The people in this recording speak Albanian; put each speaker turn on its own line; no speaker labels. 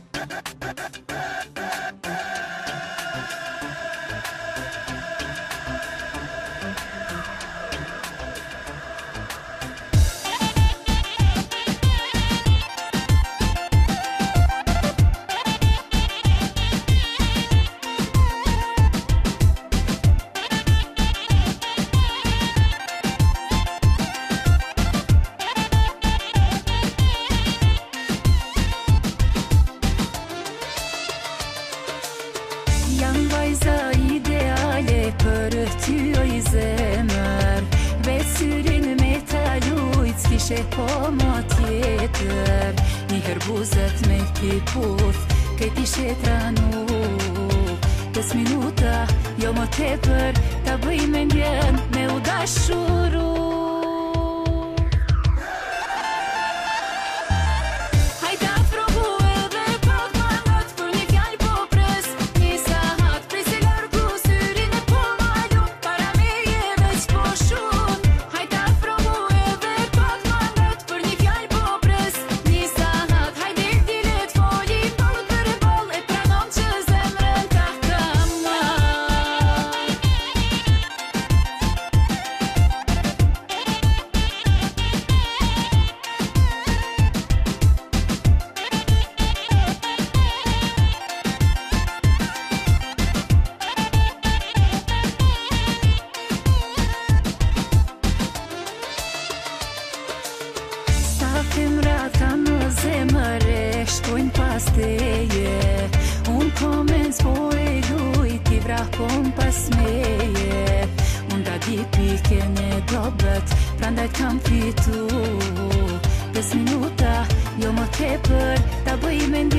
Jam vajza ideale për ty o I zemër Vetë syrin me ta lujt s'kishe po ma tjetër Një herbuzet me ti puth Këtë ishe tranu 5 minuta, jo më tepër Ta bëj me ndjen me u dashuru Femrat ka në zemër e shkojnë pas teje Unë komens po e luj ti vrakon pas meje Unë da di piken e dobet prandaj kam fitu 5 minuta, jo më tepër ta bëj me